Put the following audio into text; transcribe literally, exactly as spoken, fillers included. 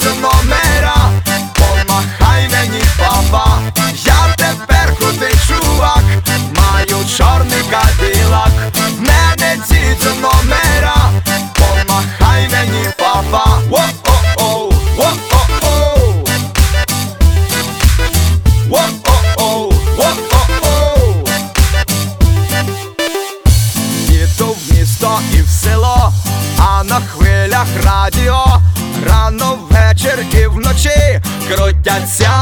дідзю номера, помахай мені, папа, я тепер крутий чувак, маю чорний кадилак. В мене дідзю номера, помахай мені, папа. Воу-о-оу, воу-о-оу, воу-о-оу, воу-о-оу. Їду в місто і в село, а на хвилях радіо рано, ввечір і вночі крутяться